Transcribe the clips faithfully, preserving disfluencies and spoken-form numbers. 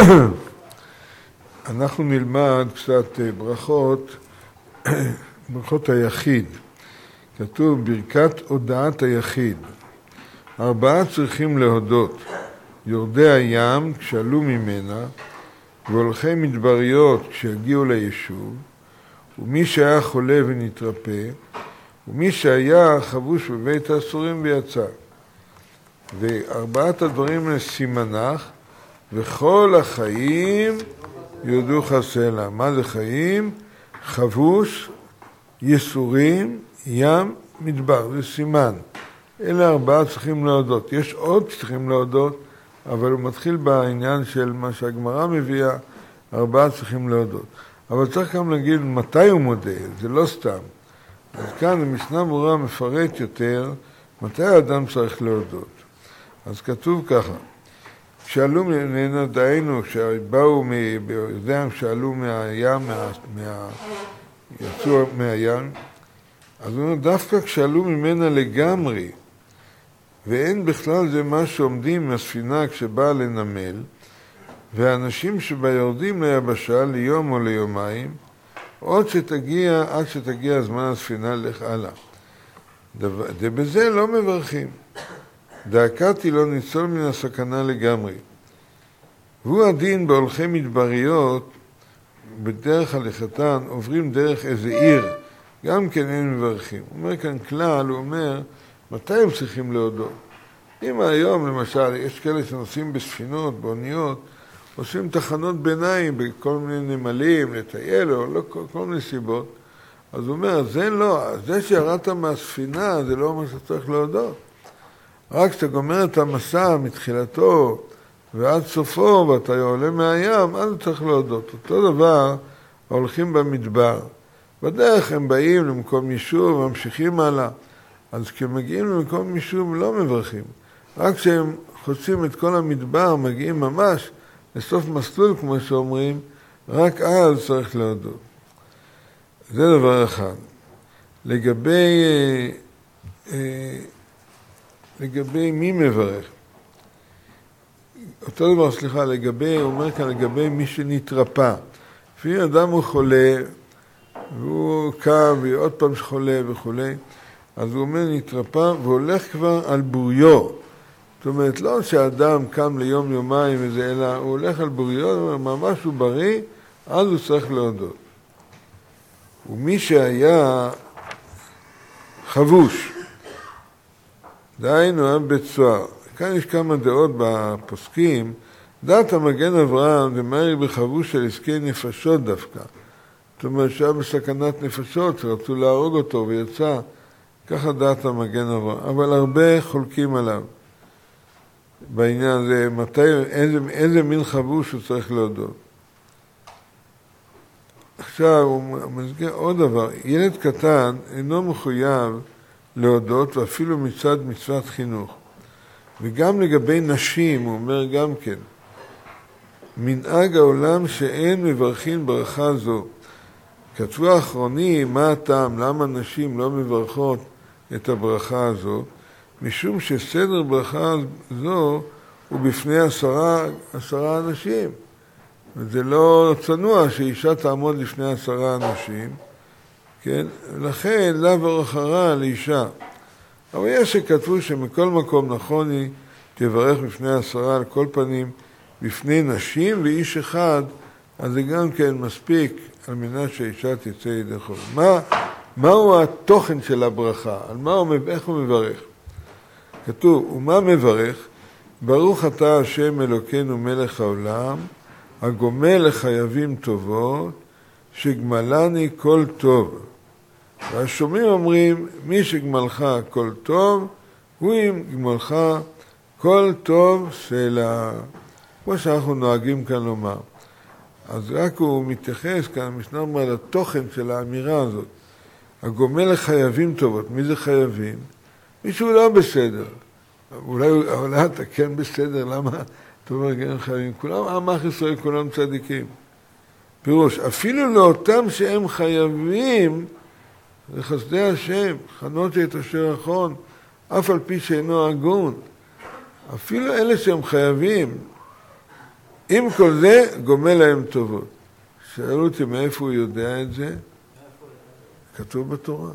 אנחנו נלמד קצת ברכות, ברכות היחיד. כתוב ברכת הודעת היחיד. ארבעה צריכים להודות. יורדי הים כשעלו ממנה, והולכי מדבריות כשיגיעו ליישוב, ומי שהיה חולה ונתרפא, ומי שהיה חבוש בבית האסורים ויצא. וארבעת הדברים לסימנך, וכל החיים יודוך סלע. מה זה חיים? חבוש, יסורים, ים, מדבר. זה סימן. אלה ארבעה צריכים להודות. יש עוד צריכים להודות, אבל הוא מתחיל בעניין של מה שהגמרא מביאה, ארבעה צריכים להודות. אבל צריך גם להגיד מתי הוא מודה, זה לא סתם. אז כאן המשנה ברורה מפרט יותר מתי האדם צריך להודות. אז כתוב ככה, כשעלו ממנה, דהיינו, כשבאו ביודעם, כשעלו מהים, מה, מה, יצאו מהים, אז הוא אומר, דווקא כשעלו ממנה לגמרי, ואין בכלל זה מה שעומדים מהספינה כשבאה לנמל, והאנשים שבה יורדים ליבשה ליום או ליומיים, עוד שתגיע, עד שתגיע זמן הספינה לך הלאה. ובזה לא מברכים. דאקתי לא ניצול מן הסכנה לגמרי. והוא הדין בהולכי מדבריות, בדרך הלכתן, עוברים דרך איזה עיר, גם כן אין מברכים. הוא אומר כאן כלל, הוא אומר, מתי הם צריכים להודות? אם היום, למשל, יש כאלה שנוסעים בספינות, באוניות, עושים תחנות ביניים בכל מיני נמלים, לטייל או לא, כל, כל מיני סיבות, אז הוא אומר, זה לא, זה שירדת מהספינה, זה לא מה שצריך להודות. רק כשאתה גומר את המסע מתחילתו ועד סופו, ואתה עולה מהים, אז צריך להודות. אותו דבר, הולכים במדבר. בדרך הם באים למקום יישוב, ממשיכים הלאה. אז כשמגיעים למקום יישוב לא מברכים. רק כשהם חוצים את כל המדבר, מגיעים ממש לסוף מסלול, כמו שאומרים, רק אז צריך להודות. זה דבר אחד. לגבי, לגבי מי מברך? אותו דבר, סליחה, לגבי, הוא אומר כאן, לגבי מי שנתרפא. לפעמים אדם הוא חולה, והוא קם, ועוד פעם חולה וכו'. אז הוא אומר, נתרפא, והולך כבר על בוריו. זאת אומרת, לא שהאדם קם ליום יומיים וזה, אלא הוא הולך על בוריו, ממש הוא בריא, אז הוא צריך להודות. ומי שהיה חבוש, דהיינו היה בית סוהר. כאן יש כמה דעות בפוסקים. דעת המגן אברהם זה מהי בחבוש של עסקי נפשות דווקא. זאת אומרת שהיה בסכנת נפשות, שרצו להרוג אותו ויצא. ככה דעת המגן אברהם. אבל הרבה חולקים עליו. בעניין הזה, מתי, איזה, איזה מין חבוש הוא צריך להודות. עכשיו, הוא מזכיר עוד דבר. ילד קטן אינו מחויב להודות, ואפילו מצד מצוות חינוך. וגם לגבי נשים, הוא אומר גם כן, מנהג העולם שאין מברכים ברכה זו. כתבו האחרונים, מה הטעם, למה נשים לא מברכות את הברכה הזו? משום שסדר ברכה זו הוא בפני עשרה, עשרה אנשים. וזה לא צנוע שאישה תעמוד לפני עשרה אנשים, כן? לכן לא ברכה רע לאישה. אבל יש שכתבו שמכל מקום נכון היא תברך בפני עשרה על כל פנים, בפני נשים ואיש אחד, אז זה גם כן מספיק על מנת שהאישה תצא ידי חול. מה, מהו התוכן של הברכה? על מה הוא, איך הוא מברך? כתוב, ומה מברך? ברוך אתה השם אלוקינו מלך העולם, הגומל לחייבים טובות, שגמלני כל טוב. והשומעים אומרים, מי שגמלך כל טוב, הוא עם גמלך כל טוב סלע. כמו שאנחנו נוהגים כאן לומר. אז רק הוא מתייחס כאן, המשנה אומר, לתוכן של האמירה הזאת. הגומל לחייבים טובות. מי זה חייבים? מישהו לא בסדר. אולי, אולי אתה כן בסדר, למה? אתה אומר, כן חייבים. כולם, עמך ישראל, כולם צדיקים. פירוש, אפילו לאותם שהם חייבים, לחסדי השם, חנות את אשר אחון, אף על פי שאינו הגון. אפילו אלה שהם חייבים, עם כל זה גומל להם טובות. שאלו אותי מאיפה הוא יודע את זה? כתוב בתורה.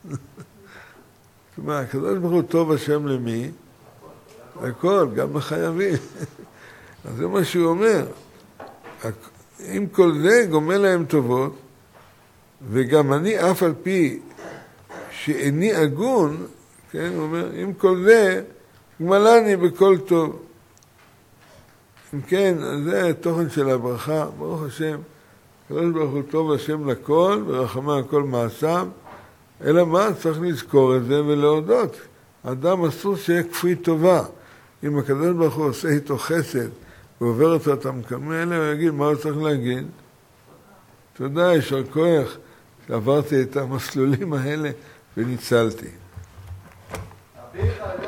זאת אומרת, הקדוש ברוך הוא טוב השם למי? הכל, גם לחייבים. אז זה מה שהוא אומר. עם כל זה גומל להם טובות, וגם אני אף על פי שאיני הגון, כן, הוא אומר, עם כל זה גמלני בכל טוב. אם כן, זה התוכן של הברכה, ברוך השם, הקדוש ברוך הוא טוב השם לכל, ורחמה על כל מעשיו, אלא מה? צריך לזכור את זה ולהודות. האדם אסור שיהיה כפוי טובה. אם הקדוש ברוך הוא עושה איתו חסד, ועובר אותו את המקמים האלה, הוא יגיד, מה הוא צריך להגיד? תודה, ישר כוח, שעברתי את המסלולים האלה וניצלתי.